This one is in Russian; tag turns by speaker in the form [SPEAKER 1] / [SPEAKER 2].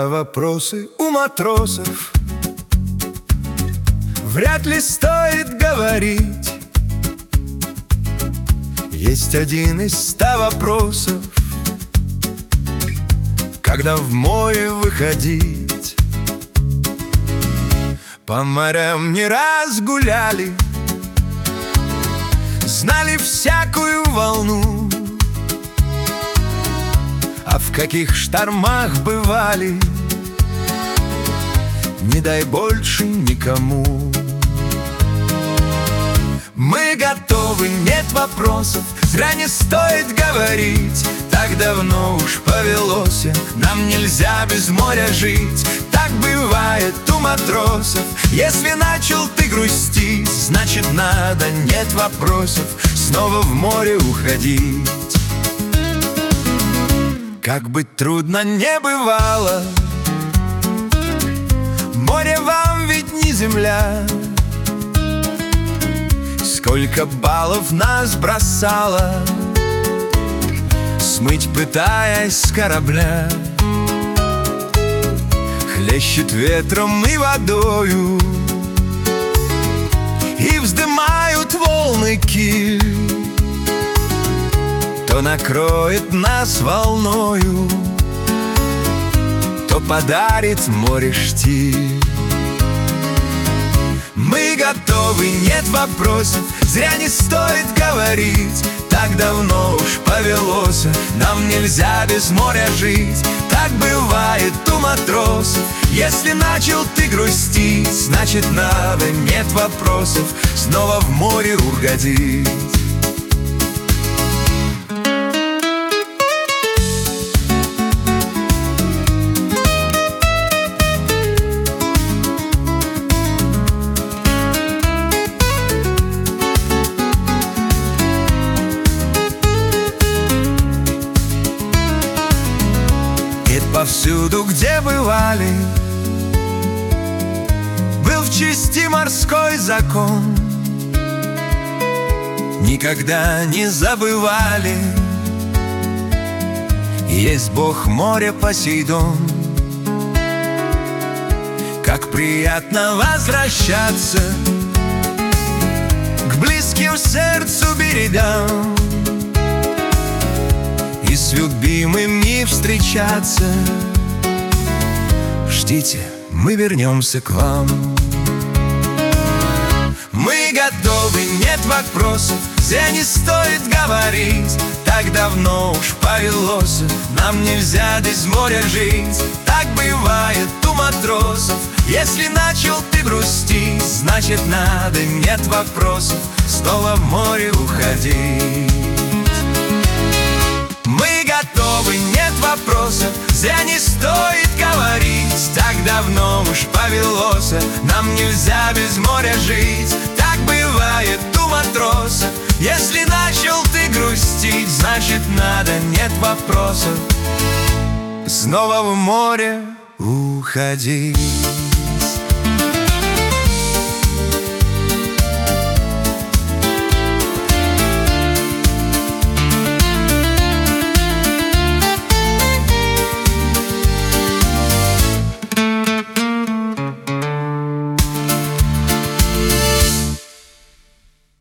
[SPEAKER 1] вопросы у матросов вряд ли стоит говорить. Есть один из 100 вопросов, когда в море выходить. По морям не раз гуляли, знали всякую волну, а в каких штормах бывали, не дай больше никому. Мы готовы, нет вопросов, зря не стоит говорить. Так давно уж повелось, нам нельзя без моря жить. Так бывает у матросов. Если начал ты грустить, значит надо, нет вопросов, снова в море уходить. Как бы трудно не бывало, море вам ведь не земля. Сколько баллов нас бросало смыть, пытаясь с корабля. Хлещет ветром и водою, и вздымают волны киль. То накроет нас волною, то подарит море штиль. Мы готовы, нет вопросов, зря не стоит говорить. Так давно уж повелось, нам нельзя без моря жить. Так бывает у матросов. Если начал ты грустить, значит надо, нет вопросов, снова в море уходить. Повсюду, где бывали, был в чести морской закон. Никогда не забывали, есть Бог моря Посейдон. Как приятно возвращаться к близким сердцу берегам и с любимыми встречаться. Ждите, мы вернемся к вам. Мы готовы, нет вопросов, зря не стоит говорить. Так давно уж повелось, нам нельзя без моря жить. Так бывает у матросов. Если начал ты грустить, значит надо, нет вопросов, снова в море уходить. Мы готовы, нет вопросов, зря не стоит говорить. Так давно уж повелось, нам нельзя без моря жить. Так бывает у матросов. Если начал ты грустить, значит надо, нет вопросов, снова в море уходить.